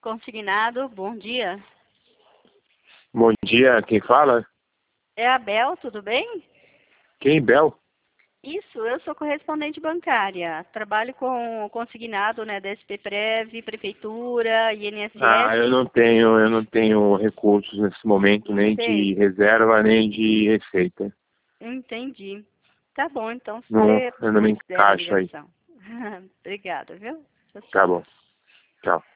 Consignado, bom dia. Bom dia, quem fala? É a Bel, tudo bem? Quem, Bel? Isso, eu sou correspondente bancária. Trabalho com consignado, né, da SPPrev, Prefeitura, INSS. Eu não tenho recursos nesse momento, nem Sei, de reserva, nem de receita. entendi. Tá bom, então Não, você eu não me considera a encaixo aí. ligação. Obrigada, viu? Tchau, Tá tchau. bom. Tchau.